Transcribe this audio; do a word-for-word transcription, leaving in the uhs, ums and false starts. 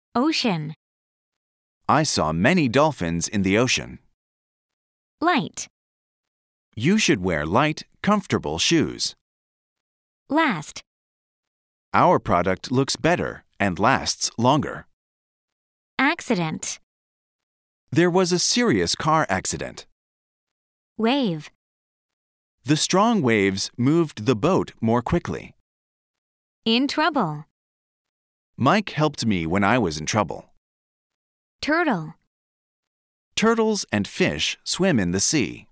Ocean. I saw many dolphins in the ocean. Light. You should wear light, comfortable shoes. Last. Our product looks better and lasts longer. Accident. There was a serious car accident. Wave. The strong waves moved the boat more quickly. In trouble. Mike helped me when I was in trouble. Turtle. Turtles and fish swim in the sea.